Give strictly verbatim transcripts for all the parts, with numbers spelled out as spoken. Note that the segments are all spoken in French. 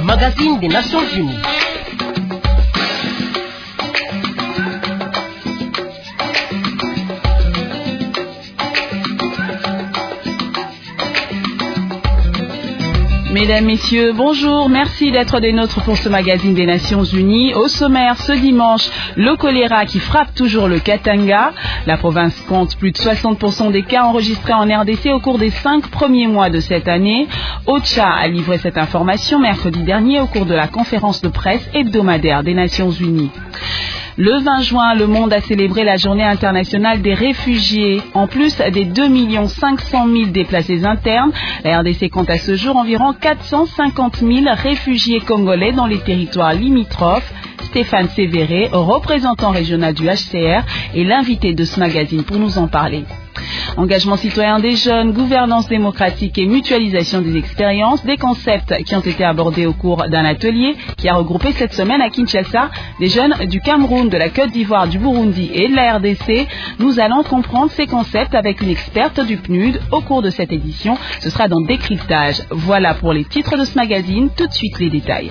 magazine des Nations Unies. Mesdames, Messieurs, bonjour, merci d'être des nôtres pour ce magazine des Nations Unies. Au sommaire, ce dimanche, le choléra qui frappe toujours le Katanga. La province compte plus de soixante pour cent des cas enregistrés en R D C au cours des cinq premiers mois de cette année. OCHA a livré cette information mercredi dernier au cours de la conférence de presse hebdomadaire des Nations Unies. Le vingt juin, le monde a célébré la journée internationale des réfugiés. En plus des deux millions cinq cent mille déplacés internes, la R D C compte à ce jour environ quatre cent cinquante mille réfugiés congolais dans les territoires limitrophes. Stéphane Sévéré, représentant régional du H C R, est l'invité de ce magazine pour nous en parler. Engagement citoyen des jeunes, gouvernance démocratique et mutualisation des expériences, des concepts qui ont été abordés au cours d'un atelier qui a regroupé cette semaine à Kinshasa des jeunes du Cameroun, de la Côte d'Ivoire, du Burundi et de la R D C. Nous allons comprendre ces concepts avec une experte du P N U D au cours de cette édition. Ce sera dans Décryptage. Voilà pour les titres de ce magazine. Tout de suite les détails.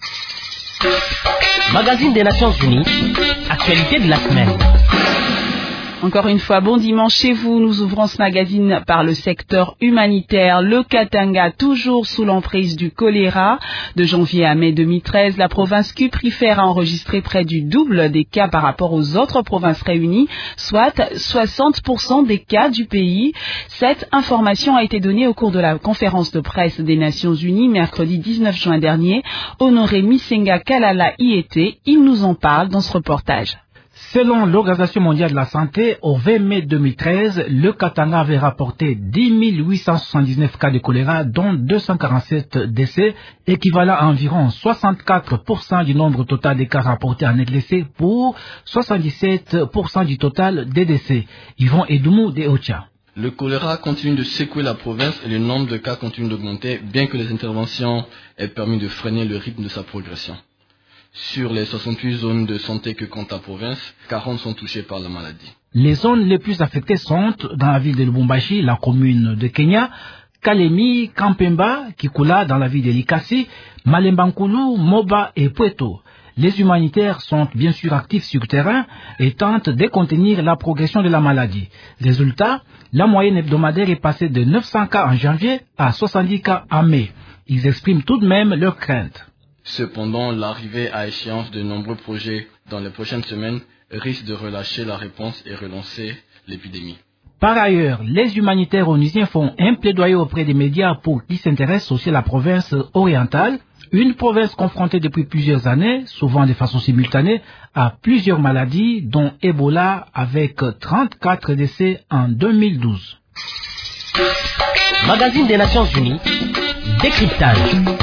Magazine des Nations Unies, actualité de la semaine. Encore une fois, bon dimanche chez vous. Nous ouvrons ce magazine par le secteur humanitaire. Le Katanga, toujours sous l'emprise du choléra. De janvier à mai deux mille treize, la province cuprifère a enregistré près du double des cas par rapport aux autres provinces réunies, soit soixante pour cent des cas du pays. Cette information a été donnée au cours de la conférence de presse des Nations Unies, mercredi dix-neuf juin dernier. Honoré Misenga Kalala y était. Il nous en parle dans ce reportage. Selon l'Organisation mondiale de la santé, au vingt mai deux mille treize, le Katanga avait rapporté dix mille huit cent soixante-dix-neuf cas de choléra, dont deux cent quarante-sept décès, équivalent à environ soixante-quatre pour cent du nombre total des cas rapportés en R D C pour soixante-dix-sept pour cent du total des décès. Yvon Edoumou de OCHA. Le choléra continue de secouer la province et le nombre de cas continue d'augmenter, bien que les interventions aient permis de freiner le rythme de sa progression. Sur les soixante-huit zones de santé que compte la province, quarante sont touchées par la maladie. Les zones les plus affectées sont dans la ville de Lubumbashi, la commune de Kenya, Kalemi, Kampemba, Kikula dans la ville de Likasi, Malembankulu, Moba et Pueto. Les humanitaires sont bien sûr actifs sur le terrain et tentent de contenir la progression de la maladie. Résultat, la moyenne hebdomadaire est passée de neuf cents cas en janvier à soixante-dix cas en mai. Ils expriment tout de même leurs craintes. Cependant, l'arrivée à échéance de nombreux projets dans les prochaines semaines risque de relâcher la réponse et relancer l'épidémie. Par ailleurs, les humanitaires onusiens font un plaidoyer auprès des médias pour qu'ils s'intéressent aussi à la province orientale, une province confrontée depuis plusieurs années, souvent de façon simultanée, à plusieurs maladies, dont Ebola avec trente-quatre décès en deux mille douze. Magazine des Nations Unies, Décryptage.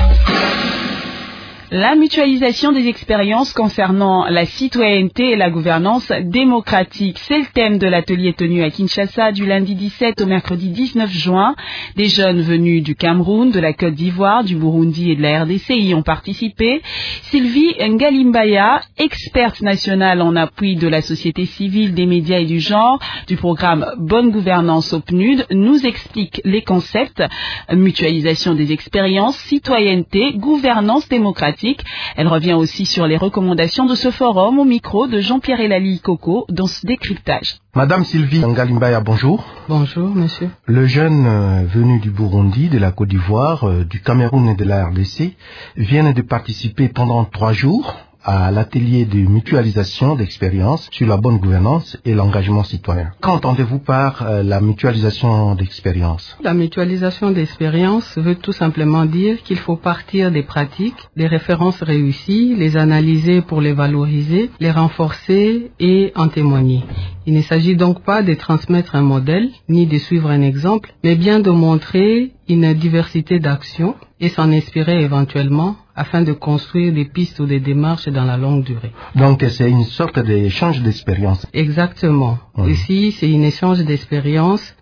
La mutualisation des expériences concernant la citoyenneté et la gouvernance démocratique, c'est le thème de l'atelier tenu à Kinshasa du lundi dix-sept au mercredi dix-neuf juin. Des jeunes venus du Cameroun, de la Côte d'Ivoire, du Burundi et de la R D C y ont participé. Sylvie Ngalimbaya, experte nationale en appui de la société civile, des médias et du genre, du programme Bonne Gouvernance au P N U D, nous explique les concepts mutualisation des expériences, citoyenneté, gouvernance démocratique. Elle revient aussi sur les recommandations de ce forum au micro de Jean-Pierre Elali Coco dans ce décryptage. Madame Sylvie Ngalimbaya, bonjour. Bonjour, monsieur. Le jeune euh, venu du Burundi, de la Côte d'Ivoire, euh, du Cameroun et de la R D C vient de participer pendant trois jours à l'atelier de mutualisation d'expériences sur la bonne gouvernance et l'engagement citoyen. Qu'entendez-vous par euh, la mutualisation d'expériences? La mutualisation d'expériences veut tout simplement dire qu'il faut partir des pratiques, des références réussies, les analyser pour les valoriser, les renforcer et en témoigner. Il ne s'agit donc pas de transmettre un modèle, ni de suivre un exemple, mais bien de montrer une diversité d'actions et s'en inspirer éventuellement afin de construire des pistes ou des démarches dans la longue durée. Donc c'est une sorte d'échange d'expérience. Exactement. Mmh. Ici, c'est un échange d'expérience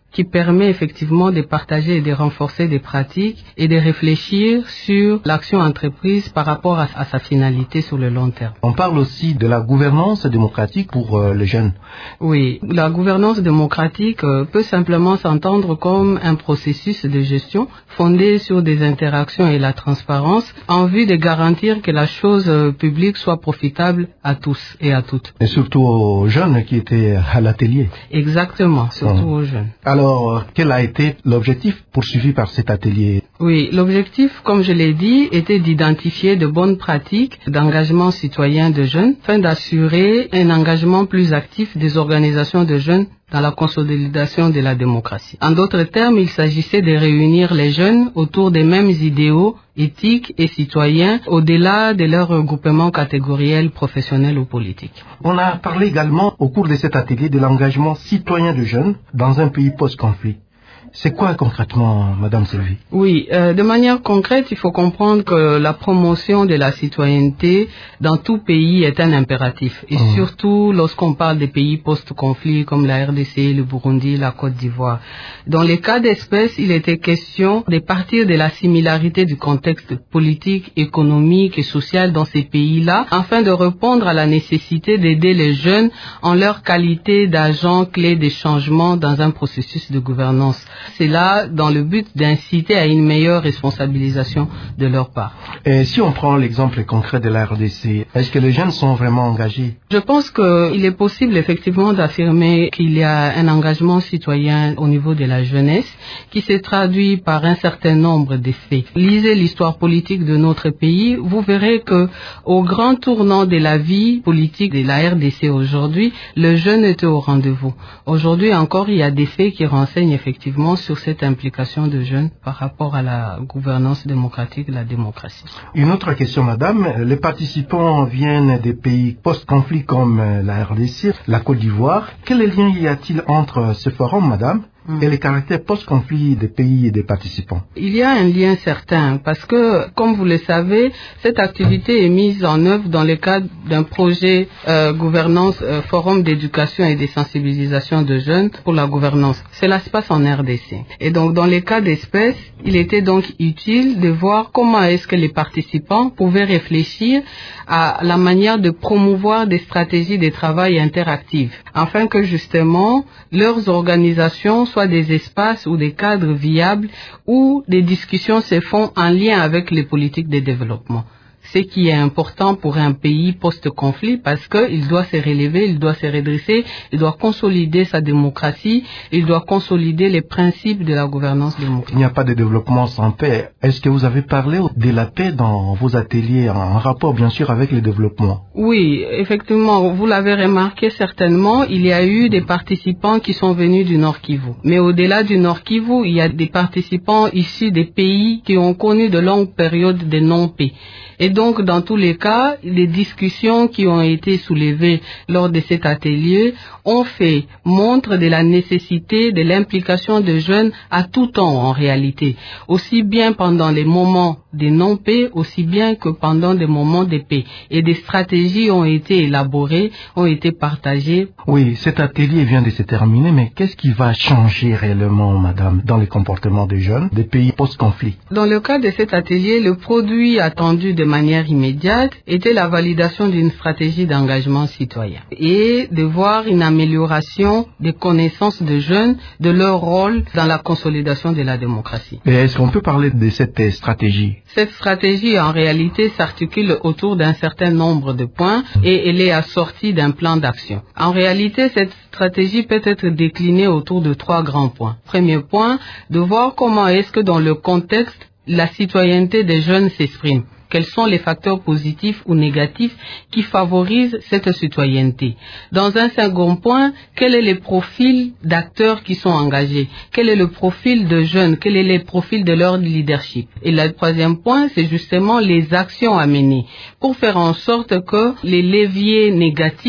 qui permet effectivement de partager et de renforcer des pratiques et de réfléchir sur l'action entreprise par rapport à, à sa finalité sur le long terme. On parle aussi de la gouvernance démocratique pour euh, les jeunes. Oui, la gouvernance démocratique euh, peut simplement s'entendre comme un processus de gestion fondé sur des interactions et la transparence en vue de garantir que la chose euh, publique soit profitable à tous et à toutes. Et surtout aux jeunes qui étaient à l'atelier. Exactement, surtout mmh. aux jeunes. Alors, quel a été l'objectif poursuivi par cet atelier? Oui, l'objectif, comme je l'ai dit, était d'identifier de bonnes pratiques d'engagement citoyen de jeunes afin d'assurer un engagement plus actif des organisations de jeunes dans la consolidation de la démocratie. En d'autres termes, il s'agissait de réunir les jeunes autour des mêmes idéaux éthiques et citoyens au-delà de leur regroupement catégoriel, professionnel ou politique. On a parlé également au cours de cet atelier de l'engagement citoyen de jeunes dans un pays post-conflit. C'est quoi concrètement, Madame Sylvie? Oui, euh, de manière concrète, il faut comprendre que la promotion de la citoyenneté dans tout pays est un impératif. Et mmh. surtout lorsqu'on parle des pays post-conflit comme la R D C, le Burundi, la Côte d'Ivoire. Dans les cas d'espèce, il était question de partir de la similarité du contexte politique, économique et social dans ces pays-là afin de répondre à la nécessité d'aider les jeunes en leur qualité d'agents clés des changements dans un processus de gouvernance. C'est là dans le but d'inciter à une meilleure responsabilisation de leur part. Et si on prend l'exemple concret de la R D C, est-ce que les jeunes sont vraiment engagés? Je pense qu'il est possible effectivement d'affirmer qu'il y a un engagement citoyen au niveau de la jeunesse qui se traduit par un certain nombre d'effets. Lisez l'histoire politique de notre pays, vous verrez que au grand tournant de la vie politique de la R D C aujourd'hui, le jeune était au rendez-vous. Aujourd'hui encore, il y a des faits qui renseignent effectivement sur cette implication de jeunes par rapport à la gouvernance démocratique et la démocratie. Une autre question, Madame. Les participants viennent des pays post-conflit comme la R D C, la Côte d'Ivoire. Quel lien y a-t-il entre ce forum, Madame, et les caractères post-conflit des pays et des participants? Il y a un lien certain parce que, comme vous le savez, cette activité est mise en œuvre dans le cadre d'un projet euh, gouvernance, euh, forum d'éducation et de sensibilisation de jeunes pour la gouvernance. Cela se passe en R D C. Et donc, dans les cas d'espèce, il était donc utile de voir comment est-ce que les participants pouvaient réfléchir à la manière de promouvoir des stratégies de travail interactives, afin que justement leurs organisations soient des espaces ou des cadres viables où des discussions se font en lien avec les politiques de développement. Ce qui est important pour un pays post-conflit parce qu'il doit se relever, il doit se redresser, il doit consolider sa démocratie, il doit consolider les principes de la gouvernance démocratique. Il n'y a pas de développement sans paix. Est-ce que vous avez parlé de la paix dans vos ateliers en rapport bien sûr avec le développement? Oui, effectivement, vous l'avez remarqué certainement, il y a eu des participants qui sont venus du Nord Kivu. Mais au-delà du Nord Kivu, il y a des participants issus des pays qui ont connu de longues périodes de non-paix. Et donc, dans tous les cas, les discussions qui ont été soulevées lors de cet atelier ont fait montre de la nécessité de l'implication des jeunes à tout temps en réalité, aussi bien pendant les moments de non-paix, aussi bien que pendant des moments de paix. Et des stratégies ont été élaborées, ont été partagées. Oui, cet atelier vient de se terminer, mais qu'est-ce qui va changer réellement, Madame, dans les comportements des jeunes des pays post-conflit? Dans le cas de cet atelier, le produit attendu de manière immédiate était la validation d'une stratégie d'engagement citoyen et de voir une amélioration des connaissances des jeunes, de leur rôle dans la consolidation de la démocratie. Et est-ce qu'on peut parler de cette stratégie? Cette stratégie, en réalité, s'articule autour d'un certain nombre de points et elle est assortie d'un plan d'action. En réalité, cette stratégie peut être déclinée autour de trois grands points. Premier point, de voir comment est-ce que dans le contexte, la citoyenneté des jeunes s'exprime. Quels sont les facteurs positifs ou négatifs qui favorisent cette citoyenneté? Dans un second point, quel est le profil d'acteurs qui sont engagés? Quel est le profil de jeunes? Quel est le profil de leur leadership? Et le troisième point, c'est justement les actions à mener pour faire en sorte que les leviers négatifs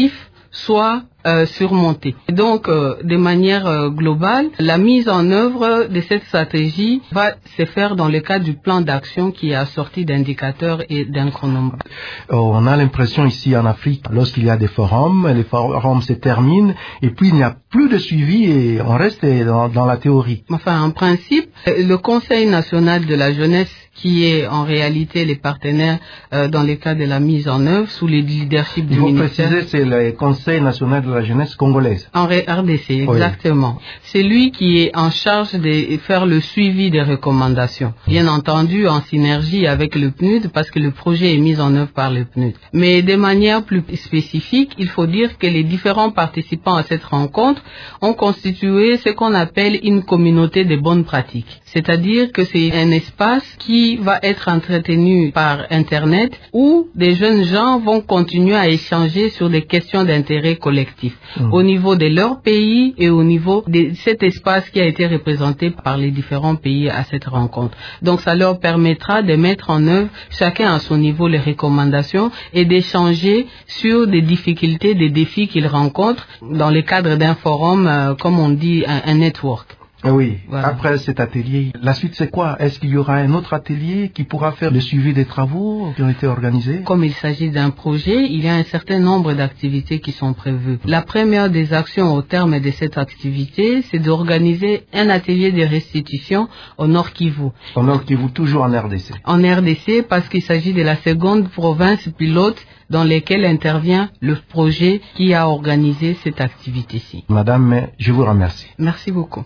soit euh, surmontée. Et donc, euh, de manière euh, globale, la mise en œuvre de cette stratégie va se faire dans le cadre du plan d'action qui est assorti d'indicateurs et d'un chronomètre. On a l'impression ici en Afrique, lorsqu'il y a des forums, les forums se terminent et puis il n'y a plus de suivi et on reste dans, dans la théorie. Enfin, en principe, le Conseil national de la jeunesse, qui est en réalité les partenaires euh, dans le cadre de la mise en œuvre sous le leadership du Il faut ministère. préciser, c'est le Conseil national de la jeunesse congolaise. En R D C, exactement. Oui. C'est lui qui est en charge de faire le suivi des recommandations. Bien entendu, en synergie avec le P N U D, parce que le projet est mis en œuvre par le P N U D. Mais de manière plus spécifique, il faut dire que les différents participants à cette rencontre ont constitué ce qu'on appelle une communauté de bonnes pratiques. C'est-à-dire que c'est un espace qui va être entretenu par Internet où des jeunes gens vont continuer à échanger sur des questions d'intérêt collectif mmh. au niveau de leur pays et au niveau de cet espace qui a été représenté par les différents pays à cette rencontre. Donc ça leur permettra de mettre en œuvre chacun à son niveau les recommandations et d'échanger sur des difficultés, des défis qu'ils rencontrent dans le cadre d'un forum, euh, comme on dit, un, un network. Oui, voilà. Après cet atelier, la suite c'est quoi? Est-ce qu'il y aura un autre atelier qui pourra faire le suivi des travaux qui ont été organisés? Comme il s'agit d'un projet, il y a un certain nombre d'activités qui sont prévues. La première des actions au terme de cette activité, c'est d'organiser un atelier de restitution au Nord Kivu. Au Nord Kivu, toujours en R D C. En R D C, parce qu'il s'agit de la seconde province pilote dans lesquelles intervient le projet qui a organisé cette activité-ci. Madame, je vous remercie. Merci beaucoup.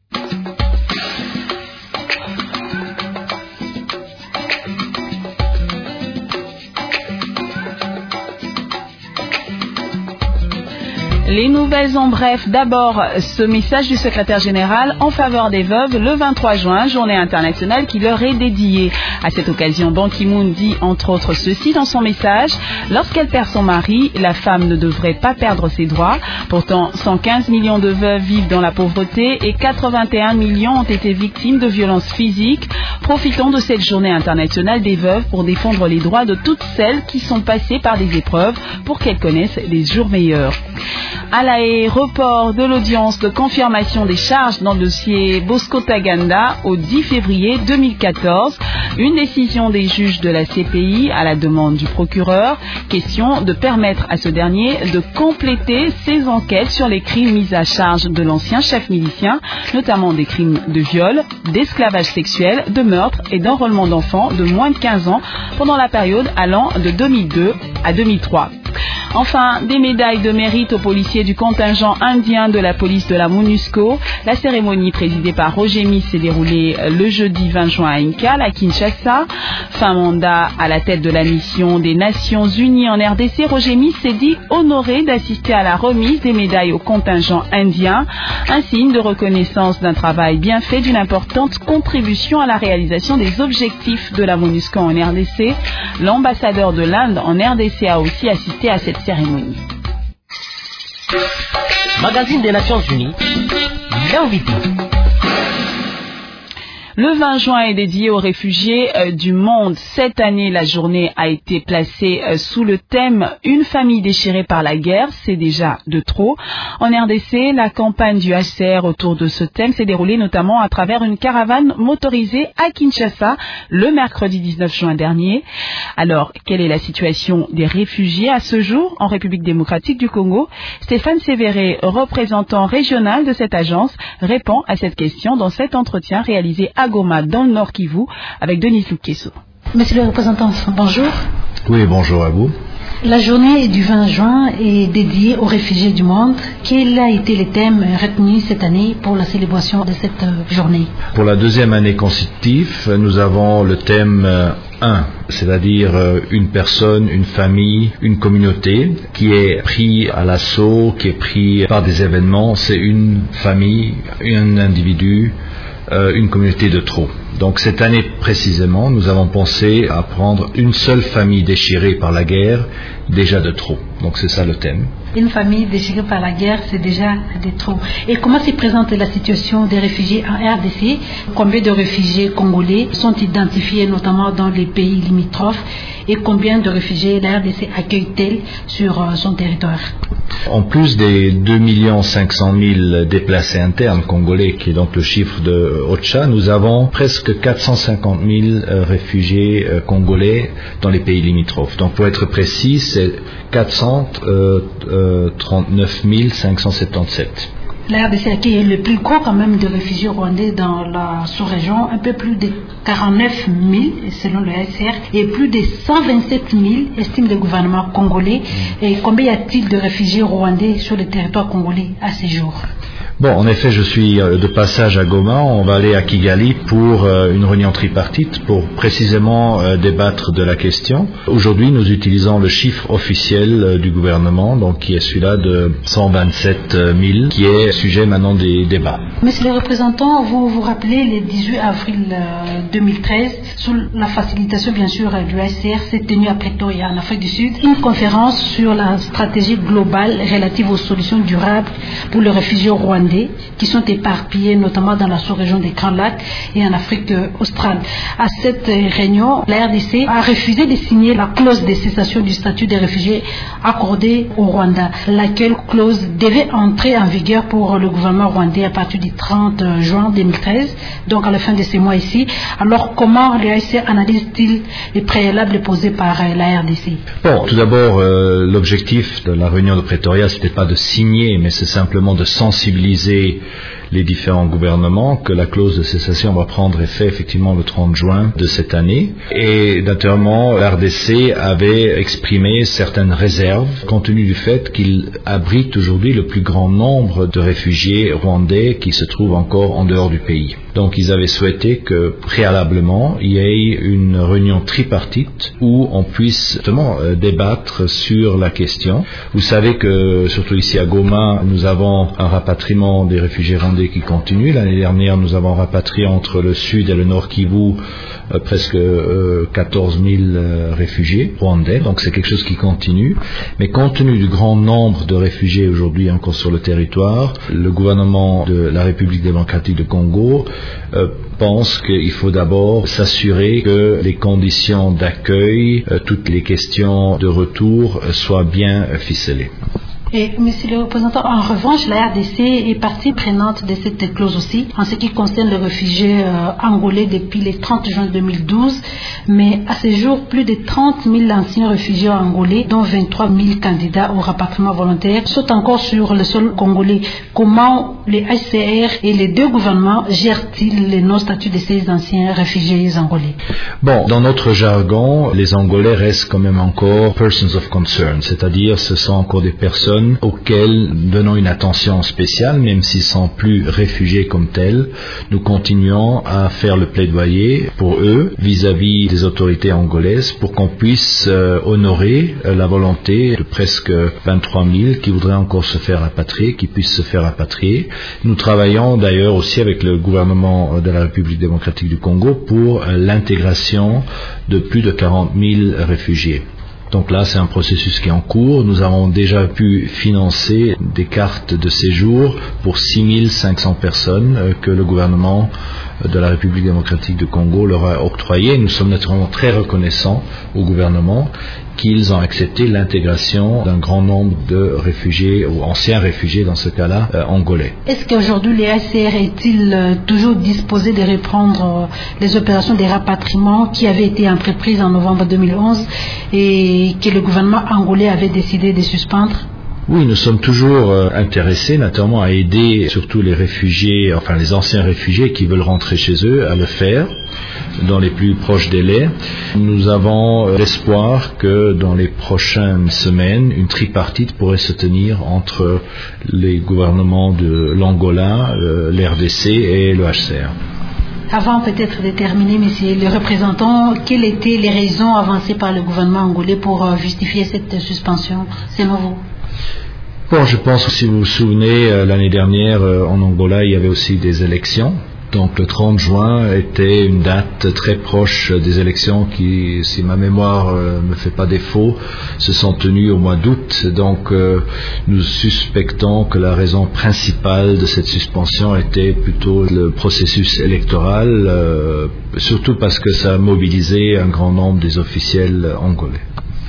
Les nouvelles en bref. D'abord, ce message du secrétaire général en faveur des veuves le vingt-trois juin, journée internationale qui leur est dédiée. À cette occasion, Ban Ki-moon dit entre autres ceci dans son message: lorsqu'elle perd son mari, la femme ne devrait pas perdre ses droits. Pourtant, cent quinze millions de veuves vivent dans la pauvreté et quatre-vingt-un millions ont été victimes de violences physiques. Profitons de cette journée internationale des veuves pour défendre les droits de toutes celles qui sont passées par des épreuves pour qu'elles connaissent les jours meilleurs. À l'aéroport de l'audience de confirmation des charges dans le dossier Bosco Taganda au dix février deux mille quatorze, une décision des juges de la C P I à la demande du procureur, question de permettre à ce dernier de compléter ses enquêtes sur les crimes mis à charge de l'ancien chef milicien, notamment des crimes de viol, d'esclavage sexuel, de meurtre et d'enrôlement d'enfants de moins de quinze ans pendant la période allant de deux mille deux à deux mille trois. Enfin, des médailles de mérite aux policiers du contingent indien de la police de la MONUSCO. La cérémonie présidée par Roger Miss s'est déroulée le jeudi vingt juin à Incal, à Kinshasa. Fin mandat à la tête de la mission des Nations Unies en R D C, Roger Miss s'est dit honoré d'assister à la remise des médailles au contingent indien, un signe de reconnaissance d'un travail bien fait, d'une importante contribution à la réalisation des objectifs de la MONUSCO en R D C. L'ambassadeur de l'Inde en R D C a aussi assisté à cette cérémonie. Magazine des Nations Unies, l'invité. Le vingt juin est dédié aux réfugiés euh, du monde. Cette année, la journée a été placée euh, sous le thème « Une famille déchirée par la guerre, c'est déjà de trop ». En R D C, la campagne du H C R autour de ce thème s'est déroulée notamment à travers une caravane motorisée à Kinshasa le mercredi dix-neuf juin dernier. Alors, quelle est la situation des réfugiés à ce jour en République démocratique du Congo? Stéphane Sévéré, représentant régional de cette agence, répond à cette question dans cet entretien réalisé à Goma, dans le Nord Kivu, avec Denis Lukeso. Monsieur le représentant, bonjour. Oui, bonjour à vous. La journée du vingt juin est dédiée aux réfugiés du monde. Quel a été le thème retenu cette année pour la célébration de cette journée? Pour la deuxième année consécutive, nous avons le thème un, c'est-à-dire une personne, une famille, une communauté qui est pris à l'assaut, qui est pris par des événements. C'est une famille, un individu, une communauté de trop. Donc cette année précisément, nous avons pensé à prendre une seule famille déchirée par la guerre, déjà de trop. Donc c'est ça le thème. Une famille déchirée par la guerre, c'est déjà de trop. Et comment se présente la situation des réfugiés en R D C? Combien de réfugiés congolais sont identifiés notamment dans les pays limitrophes? Et combien de réfugiés la R D C accueille-t-elle sur son territoire? En plus des deux millions cinq cent mille déplacés internes congolais, qui est donc le chiffre de OCHA, nous avons presque quatre cent cinquante mille euh, réfugiés euh, congolais dans les pays limitrophes. Donc pour être précis, c'est quatre cent trente-neuf mille cinq cent soixante-dix-sept. La R D C accueille le plus gros quand même de réfugiés rwandais dans la sous-région, un peu plus de quarante-neuf mille selon le H C R et plus de cent vingt-sept mille estime le gouvernement congolais. Et combien y a-t-il de réfugiés rwandais sur le territoire congolais à ce jour? Bon, en effet, je suis de passage à Goma. On va aller à Kigali pour euh, une réunion tripartite pour précisément euh, débattre de la question. Aujourd'hui, nous utilisons le chiffre officiel euh, du gouvernement, donc qui est celui-là de cent vingt-sept mille, qui est sujet maintenant des débats. Monsieur le représentant, vous vous rappelez le dix-huit avril deux mille treize, sous la facilitation bien sûr du H C R, s'est tenue à Pretoria, en Afrique du Sud, une conférence sur la stratégie globale relative aux solutions durables pour les réfugiés rwandais qui sont éparpillés notamment dans la sous-région des Grands Lacs et en Afrique australe. À cette réunion, la R D C a refusé de signer la clause de cessation du statut des réfugiés accordée au Rwanda, laquelle clause devait entrer en vigueur pour le gouvernement rwandais à partir du trente juin deux mille treize, donc à la fin de ce mois ici. Alors comment le H C R analyse-t-il les préalables posés par la R D C? Bon, tout d'abord, euh, l'objectif de la réunion de Pretoria, c'était pas de signer, mais c'est simplement de sensibiliser les différents gouvernements que la clause de cessation va prendre effet effectivement le trente juin de cette année. Et naturellement, la R D C avait exprimé certaines réserves compte tenu du fait qu'il abrite aujourd'hui le plus grand nombre de réfugiés rwandais qui se trouvent encore en dehors du pays. Donc ils avaient souhaité que préalablement il y ait une réunion tripartite où on puisse justement euh, débattre sur la question. Vous savez que surtout ici à Goma, nous avons un rapatriement des réfugiés rwandais qui continue. L'année dernière, nous avons rapatrié entre le sud et le nord Kivu euh, presque euh, quatorze mille euh, réfugiés rwandais. Donc c'est quelque chose qui continue. Mais compte tenu du grand nombre de réfugiés aujourd'hui encore sur le territoire, le gouvernement de la République démocratique du Congo euh, pense qu'il faut d'abord s'assurer que les conditions d'accueil, euh, toutes les questions de retour euh, soient bien euh, ficelées. Et, monsieur le représentant, en revanche, la R D C est partie prenante de cette clause aussi, en ce qui concerne les réfugiés euh, angolais depuis le trente juin deux mille douze. Mais à ce jour, plus de trente mille anciens réfugiés angolais, dont vingt-trois mille candidats au rapatriement volontaire, sont encore sur le sol congolais. Comment les H C R et les deux gouvernements gèrent-ils les non-statuts de ces anciens réfugiés angolais? Bon, dans notre jargon, les Angolais restent quand même encore persons of concern, c'est-à-dire ce sont encore des personnes auxquels nous donnons une attention spéciale, même s'ils sont plus réfugiés comme tels. Nous continuons à faire le plaidoyer pour eux vis-à-vis des autorités angolaises pour qu'on puisse euh, honorer euh, la volonté de presque vingt-trois mille qui voudraient encore se faire rapatrier, qui puissent se faire rapatrier. Nous travaillons d'ailleurs aussi avec le gouvernement de la République démocratique du Congo pour euh, l'intégration de plus de quarante mille réfugiés. Donc là, c'est un processus qui est en cours. Nous avons déjà pu financer des cartes de séjour pour six mille cinq cents personnes euh, que le gouvernement de la République démocratique du Congo leur a octroyées. Nous sommes naturellement très reconnaissants au gouvernement qu'ils ont accepté l'intégration d'un grand nombre de réfugiés, ou anciens réfugiés dans ce cas-là, euh, angolais. Est-ce qu'aujourd'hui les H C R est-il euh, toujours disposé de reprendre euh, les opérations de rapatriement qui avaient été entreprises en novembre deux mille onze et que le gouvernement angolais avait décidé de suspendre? Oui, nous sommes toujours euh, intéressés naturellement à aider surtout les réfugiés, enfin les anciens réfugiés qui veulent rentrer chez eux à le faire dans les plus proches délais. Nous avons euh, l'espoir que dans les prochaines semaines, une tripartite pourrait se tenir entre les gouvernements de l'Angola, euh, l'R D C et le H C R. Avant peut-être de terminer, monsieur le représentant, quelles étaient les raisons avancées par le gouvernement angolais pour euh, justifier cette suspension, selon vous? Bon, je pense que si vous vous souvenez, euh, l'année dernière, euh, en Angola, il y avait aussi des élections. Donc le trente juin était une date très proche des élections qui, si ma mémoire ne me fait pas défaut, se sont tenues au mois d'août. Donc euh, nous suspectons que la raison principale de cette suspension était plutôt le processus électoral, euh, surtout parce que ça a mobilisé un grand nombre des officiels angolais.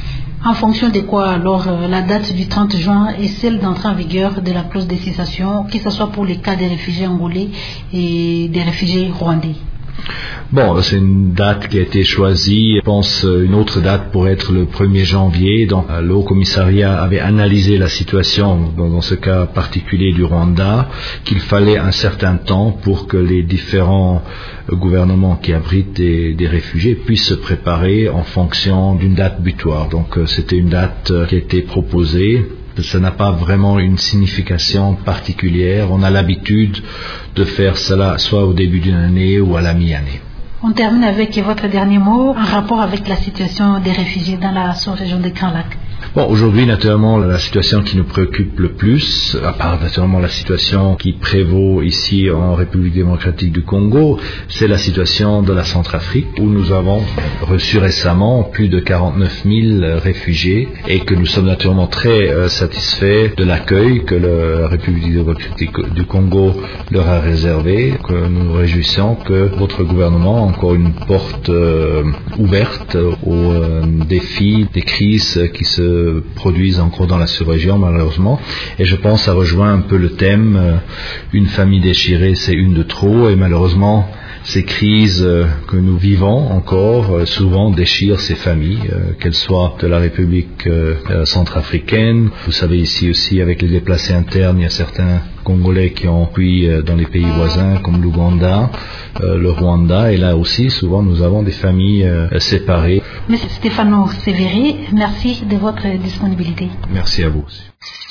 En fonction de quoi alors euh, la date du trente juin est celle d'entrée en vigueur de la clause de cessation, que ce soit pour les cas des réfugiés angolais et des réfugiés rwandais? Bon, c'est une date qui a été choisie. Je pense une autre date pourrait être le premier janvier. Donc, le Haut Commissariat avait analysé la situation dans, dans ce cas particulier du Rwanda, qu'il fallait un certain temps pour que les différents gouvernements qui abritent des, des réfugiés puissent se préparer en fonction d'une date butoir. Donc, c'était une date qui a été proposée. Ça n'a pas vraiment une signification particulière. On a l'habitude de faire cela soit au début d'une année ou à la mi-année. On termine avec votre dernier mot en rapport avec la situation des réfugiés dans la sous-région des Grands Lacs. Bon, aujourd'hui, naturellement, la situation qui nous préoccupe le plus, à part naturellement la situation qui prévaut ici en République démocratique du Congo, c'est la situation de la Centrafrique, où nous avons reçu récemment plus de quarante-neuf mille réfugiés et que nous sommes naturellement très euh, satisfaits de l'accueil que la République démocratique du Congo leur a réservé, que nous nous réjouissons que votre gouvernement a encore une porte euh, ouverte aux euh, défis, des crises qui se produisent encore dans la sous-région malheureusement, et je pense que ça rejoint un peu le thème euh, une famille déchirée c'est une de trop, et malheureusement ces crises euh, que nous vivons encore euh, souvent déchirent ces familles, euh, qu'elles soient de la République euh, euh, centrafricaine. Vous savez, ici aussi avec les déplacés internes, il y a certains Congolais qui ont fui euh, dans les pays voisins comme l'Ouganda, euh, le Rwanda, et là aussi souvent nous avons des familles euh, séparées. Monsieur Stefano Severi, merci de votre disponibilité. Merci à vous aussi.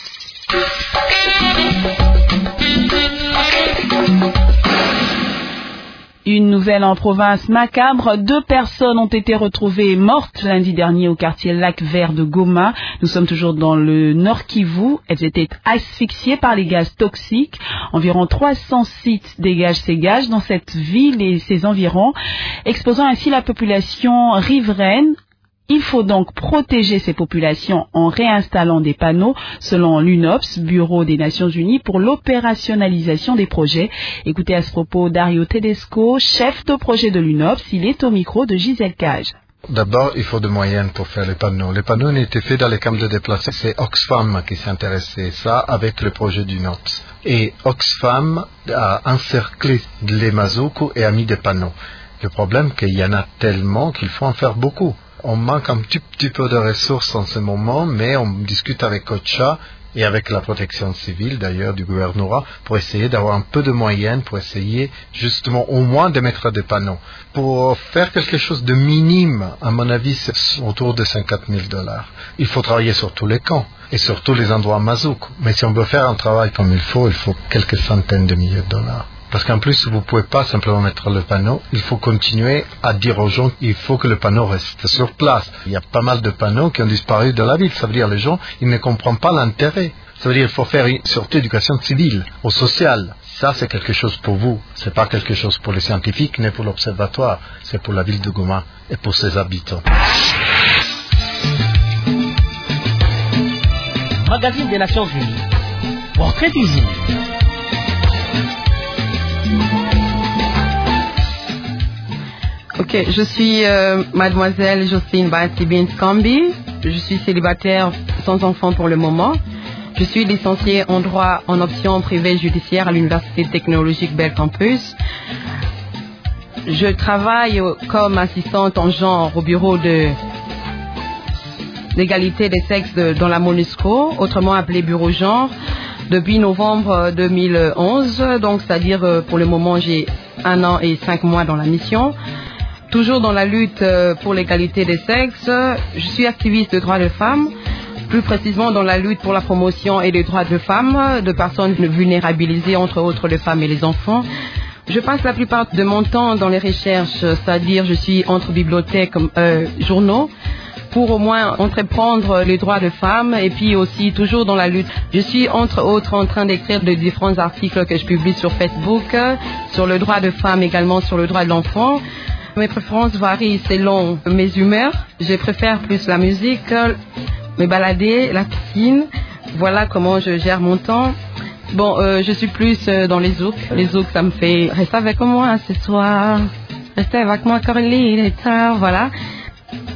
Une nouvelle en province macabre. Deux personnes ont été retrouvées mortes lundi dernier au quartier Lac Vert de Goma. Nous sommes toujours dans le Nord Kivu. Elles étaient asphyxiées par les gaz toxiques. Environ trois cents sites dégagent ces gaz dans cette ville et ses environs, exposant ainsi la population riveraine. Il faut donc protéger ces populations en réinstallant des panneaux, selon l'U N O P S, Bureau des Nations Unies pour l'opérationnalisation des projets. Écoutez à ce propos Dario Tedesco, chef de projet de l'U N O P S. Il est au micro de Gisèle Cage. D'abord, il faut des moyens pour faire les panneaux. Les panneaux ont été faits dans les camps de déplacés. C'est Oxfam qui s'est intéressé à ça avec le projet du N O P S. Et Oxfam a encerclé les Mazoukou et a mis des panneaux. Le problème, c'est qu'il y en a tellement qu'il faut en faire beaucoup. On manque un petit, petit peu de ressources en ce moment, mais on discute avec OCHA et avec la protection civile, d'ailleurs, du gouvernorat, pour essayer d'avoir un peu de moyens, pour essayer justement au moins de mettre des panneaux. Pour faire quelque chose de minime, à mon avis, c'est autour de cinquante mille dollars. Il faut travailler sur tous les camps et sur tous les endroits Mazouk. Mais si on veut faire un travail comme il faut, il faut quelques centaines de milliers de dollars. Parce qu'en plus, vous ne pouvez pas simplement mettre le panneau, il faut continuer à dire aux gens qu'il faut que le panneau reste sur place. Il y a pas mal de panneaux qui ont disparu de la ville, ça veut dire que les gens ils ne comprennent pas l'intérêt. Ça veut dire qu'il faut faire une sorte d'éducation civile, au social. Ça, c'est quelque chose pour vous, ce n'est pas quelque chose pour les scientifiques, ni pour l'observatoire, c'est pour la ville de Goma et pour ses habitants. Magazine des Nations Unies, portrait du jour. Ok, je suis euh, mademoiselle Jocelyne Baatibin Skambi. Je suis célibataire sans enfant pour le moment. Je suis licenciée en droit en option privée judiciaire à l'Université technologique Belcampus. Je travaille comme assistante en genre au bureau de d'égalité des sexes de, dans la MONUSCO, autrement appelé bureau genre, depuis novembre deux mille onze. Donc, c'est-à-dire euh, pour le moment, j'ai un an et cinq mois dans la mission. Toujours dans la lutte pour l'égalité des sexes, je suis activiste de droits de femmes, plus précisément dans la lutte pour la promotion et des droits de femmes, de personnes vulnérabilisées, entre autres les femmes et les enfants. Je passe la plupart de mon temps dans les recherches, c'est-à-dire je suis entre bibliothèques, euh, journaux, pour au moins entreprendre les droits de femmes et puis aussi toujours dans la lutte. Je suis entre autres en train d'écrire de différents articles que je publie sur Facebook, sur le droit de femmes, également sur le droit de l'enfant. Mes préférences varient selon mes humeurs. Je préfère plus la musique, me balader, la piscine. Voilà comment je gère mon temps. Bon, euh, je suis plus euh, dans les zouks. Les zouks, ça me fait rester avec moi ce soir. Rester avec moi, Coralie, il est tard, voilà.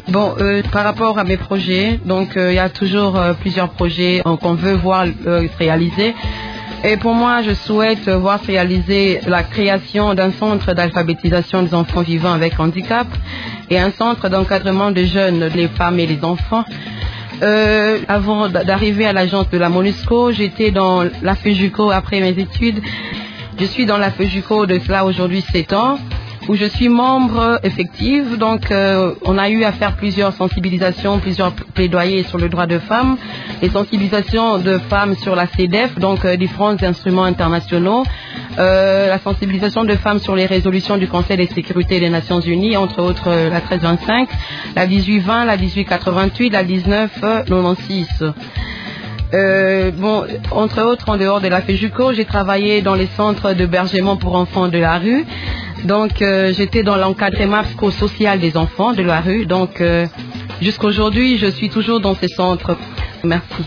Bon, euh, par rapport à mes projets, donc il euh, y a toujours euh, plusieurs projets euh, qu'on veut voir euh, se réaliser. Et pour moi, je souhaite voir se réaliser la création d'un centre d'alphabétisation des enfants vivant avec handicap et un centre d'encadrement des jeunes, les femmes et les enfants. Euh, avant d'arriver à l'agence de la MONUSCO, j'étais dans la FEJUCO après mes études. Je suis dans la FEJUCO de cela aujourd'hui sept ans, où je suis membre effective. Donc, euh, on a eu à faire plusieurs sensibilisations, plusieurs plaidoyers sur le droit de femmes, les sensibilisations de femmes sur la CEDEF, donc euh, différents instruments internationaux, euh, la sensibilisation de femmes sur les résolutions du Conseil de sécurité des Nations Unies, entre autres euh, la treize vingt-cinq, la dix-huit vingt, la dix-huit quatre-vingt-huit, la dix-neuf quatre-vingt-seize. Euh, bon, entre autres, en dehors de la FEJUCO, j'ai travaillé dans les centres d'hébergement pour enfants de la rue. Donc, euh, j'étais dans l'encadrement psychosocial des enfants de la rue. Donc, euh, jusqu'aujourd'hui, je suis toujours dans ces centres. Merci.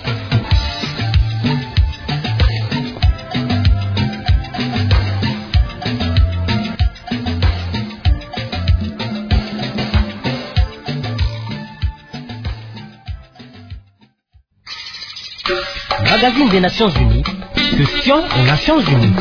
Magazine des Nations Unies, question aux Nations Unies.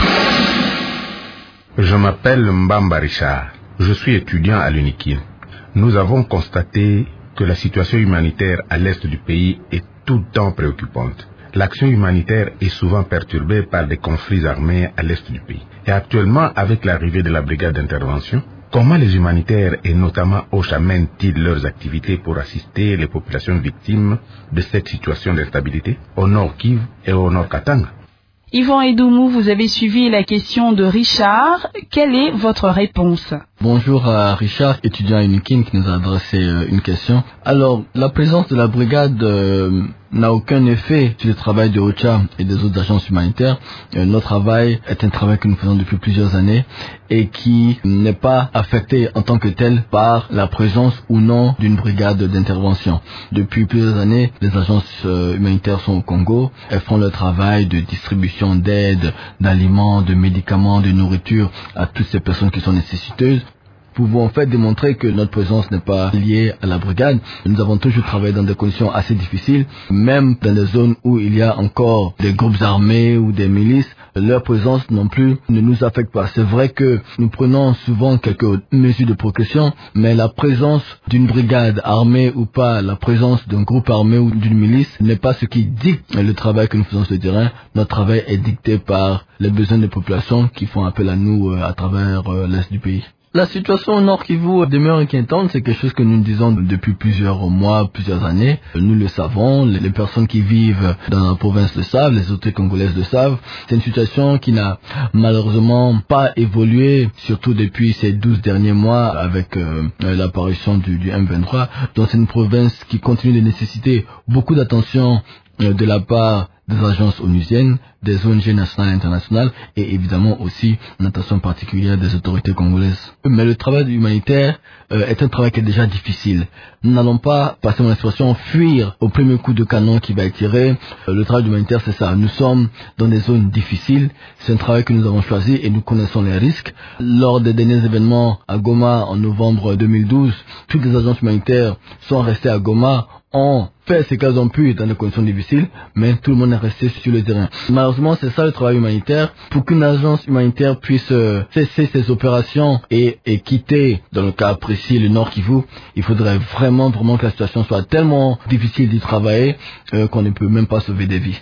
Je m'appelle Mbamba Richard. Je suis étudiant à l'UNIKIN. Nous avons constaté que la situation humanitaire à l'est du pays est tout le temps préoccupante. L'action humanitaire est souvent perturbée par des conflits armés à l'est du pays. Et actuellement, avec l'arrivée de la brigade d'intervention, comment les humanitaires et notamment OCHA mènent-ils leurs activités pour assister les populations victimes de cette situation d'instabilité au nord Kivu et au nord Katanga? Yvan Edoumou, vous avez suivi la question de Richard. Quelle est votre réponse? Bonjour à Richard, étudiant à UNIKIN, qui nous a adressé euh, une question. Alors, la présence de la brigade euh, n'a aucun effet sur le travail de OCHA et des autres agences humanitaires. Euh, notre travail est un travail que nous faisons depuis plusieurs années et qui n'est pas affecté en tant que tel par la présence ou non d'une brigade d'intervention. Depuis plusieurs années, les agences euh, humanitaires sont au Congo. Elles font leur travail de distribution d'aide, d'aliments, de médicaments, de nourriture à toutes ces personnes qui sont nécessiteuses. Pouvons en fait démontrer que notre présence n'est pas liée à la brigade. Nous avons toujours travaillé dans des conditions assez difficiles, même dans les zones où il y a encore des groupes armés ou des milices. Leur présence non plus ne nous affecte pas. C'est vrai que nous prenons souvent quelques mesures de précaution, mais la présence d'une brigade armée ou pas, la présence d'un groupe armé ou d'une milice n'est pas ce qui dicte le travail que nous faisons sur le terrain. Notre travail est dicté par les besoins des populations qui font appel à nous à travers l'est du pays. La situation au Nord Kivu demeure inquiétante, c'est quelque chose que nous disons depuis plusieurs mois, plusieurs années. Nous le savons, les personnes qui vivent dans la province le savent, les autorités congolaises le savent. C'est une situation qui n'a malheureusement pas évolué, surtout depuis ces douze derniers mois avec euh, l'apparition du, du M vingt-trois. Donc c'est une province qui continue de nécessiter beaucoup d'attention euh, de la part des agences onusiennes, des O N G nationales et internationales et évidemment aussi une attention particulière des autorités congolaises. Mais le travail humanitaire euh, est un travail qui est déjà difficile. Nous n'allons pas, passer mon expression, fuir au premier coup de canon qui va être tiré. Euh, le travail humanitaire, c'est ça. Nous sommes dans des zones difficiles. C'est un travail que nous avons choisi et nous connaissons les risques. Lors des derniers événements à Goma en novembre deux mille douze, toutes les agences humanitaires sont restées à Goma, ont fait ce qu'elles ont pu dans des conditions difficiles, mais tout le monde est resté sur le terrain. Malheureusement, c'est ça le travail humanitaire. Pour qu'une agence humanitaire puisse euh, cesser ses opérations et, et quitter, dans le cas précis, le Nord Kivu, il faudrait vraiment, vraiment que la situation soit tellement difficile d'y travailler euh, qu'on ne peut même pas sauver des vies.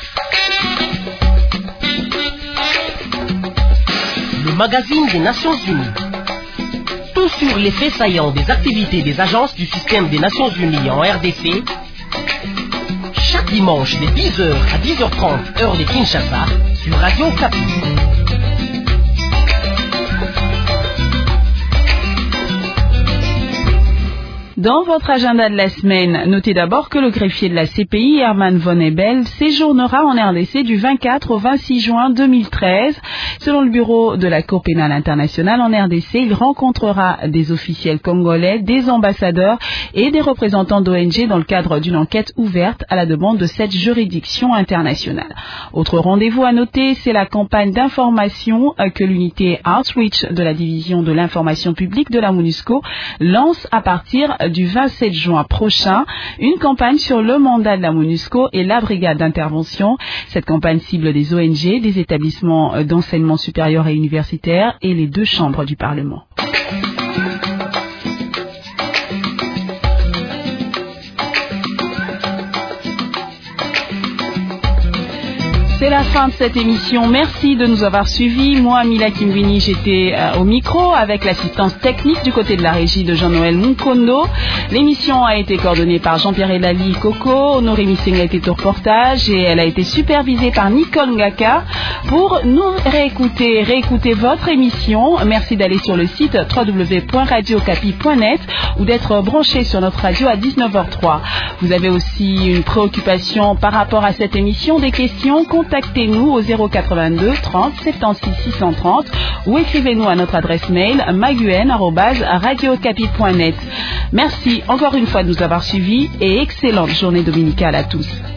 Le magazine des Nations Unies. Tout sur les faits saillants des activités des agences du système des Nations Unies en R D C, chaque dimanche de dix heures à dix heures trente, heure de Kinshasa, sur Radio Okapi. Dans votre agenda de la semaine, notez d'abord que le greffier de la C P I, Herman Von Ebel, séjournera en R D C du vingt-quatre au vingt-six juin deux mille treize. Selon le bureau de la Cour pénale internationale en R D C, il rencontrera des officiels congolais, des ambassadeurs et des représentants d'O N G dans le cadre d'une enquête ouverte à la demande de cette juridiction internationale. Autre rendez-vous à noter, c'est la campagne d'information que l'unité Outreach de la division de l'information publique de la MONUSCO lance à partir du vingt-sept juin prochain une campagne sur le mandat de la MONUSCO et la brigade d'intervention. Cette campagne cible des O N G, des établissements d'enseignement supérieur et universitaire et les deux chambres du Parlement. C'est la fin de cette émission. Merci de nous avoir suivis. Moi, Mila Kimbini, j'étais euh, au micro avec l'assistance technique du côté de la régie de Jean-Noël Munkondo. L'émission a été coordonnée par Jean-Pierre Elali Coco. Honoré Missing a été au reportage et elle a été supervisée par Nicole Ngaka. Pour nous réécouter, réécouter votre émission, merci d'aller sur le site w w w point radio capi point net ou d'être branché sur notre radio à dix-neuf heures trois. Vous avez aussi une préoccupation par rapport à cette émission, des questions, contactez-nous au zéro quatre-vingt-deux trente soixante-seize six cent trente ou écrivez-nous à notre adresse mail maguen arobase radio capi point net. Merci encore une fois de nous avoir suivis et excellente journée dominicale à tous.